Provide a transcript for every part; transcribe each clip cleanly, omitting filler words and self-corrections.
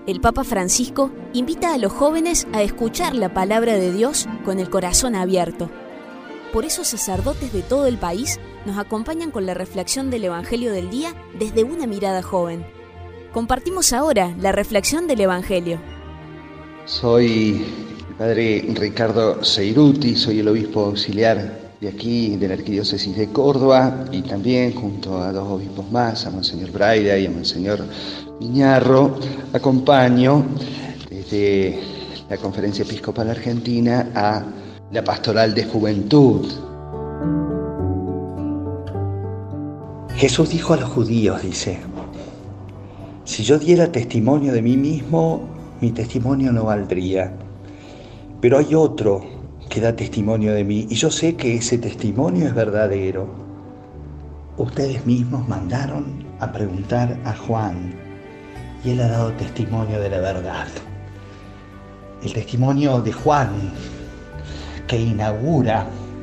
el Papa Francisco invita a los jóvenes a escuchar la palabra de Dios con el corazón abierto. Por eso sacerdotes de todo el país nos acompañan con la reflexión del Evangelio del día desde una mirada joven. Compartimos ahora la reflexión del Evangelio. Soy el padre Ricardo Seiruti, soy el obispo auxiliar de aquí, de la Arquidiócesis de Córdoba, y también junto a dos obispos más, a Monseñor Braida y a Monseñor Miñarro, acompaño desde la Conferencia Episcopal Argentina a la Pastoral de Juventud. Jesús dijo a los judíos, dice: si yo diera testimonio de mí mismo, mi testimonio no valdría. Pero hay otro que da testimonio de mí, y yo sé que ese testimonio es verdadero. Ustedes mismos mandaron a preguntar a Juan, y él ha dado testimonio de la verdad. El testimonio de Juan, que inaugura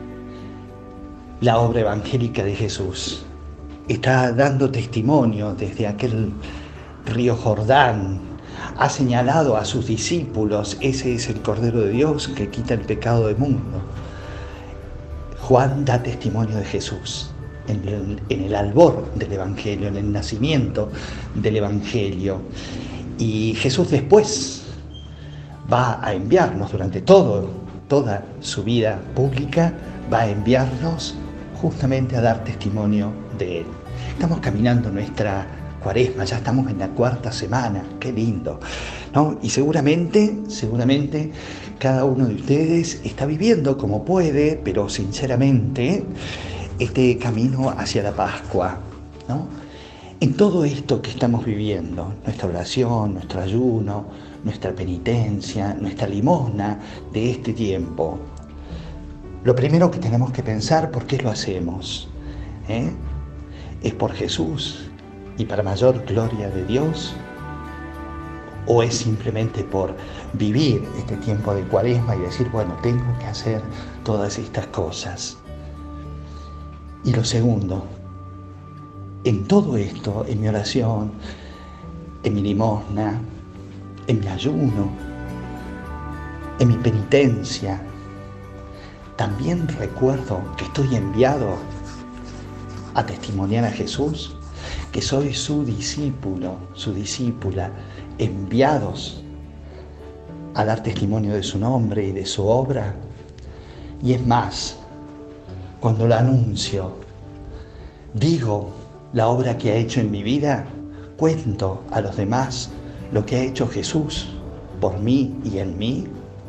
la obra evangélica de Jesús, está dando testimonio desde aquel río Jordán. Ha señalado a sus discípulos: ese es el Cordero de Dios que quita el pecado del mundo. Juan da testimonio de Jesús en el albor del Evangelio, en el nacimiento del Evangelio. Y Jesús después va a enviarnos durante toda su vida pública, va a enviarnos justamente a dar testimonio de Él. Estamos caminando nuestra Cuaresma, ya estamos en la cuarta semana, qué lindo, ¿no? Y seguramente cada uno de ustedes está viviendo como puede, pero sinceramente, este camino hacia la Pascua, ¿no? En todo esto que estamos viviendo, nuestra oración, nuestro ayuno, nuestra penitencia, nuestra limosna de este tiempo, lo primero que tenemos que pensar: ¿por qué lo hacemos? ¿Es por Jesús y para mayor gloria de Dios? ¿O es simplemente por vivir este tiempo de Cuaresma y decir, bueno, tengo que hacer todas estas cosas? Y lo segundo, en todo esto, en mi oración, en mi limosna, en mi ayuno, en mi penitencia, también recuerdo que estoy enviado a testimoniar a Jesús, que soy su discípulo, su discípula, enviados a dar testimonio de su nombre y de su obra. Y es más, cuando lo anuncio, digo la obra que ha hecho en mi vida, cuento a los demás lo que ha hecho Jesús por mí y en mí.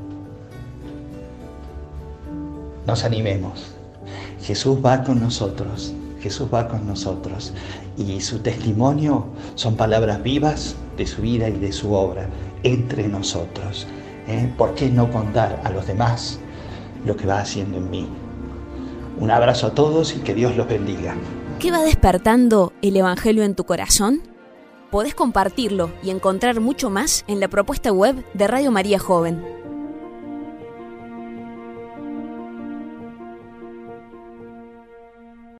Nos animemos. Jesús va con nosotros. Jesús va con nosotros, y su testimonio son palabras vivas de su vida y de su obra entre nosotros. ¿Por qué no contar a los demás lo que va haciendo en mí? Un abrazo a todos y que Dios los bendiga. ¿Qué va despertando el Evangelio en tu corazón? Podés compartirlo y encontrar mucho más en la propuesta web de Radio María Joven.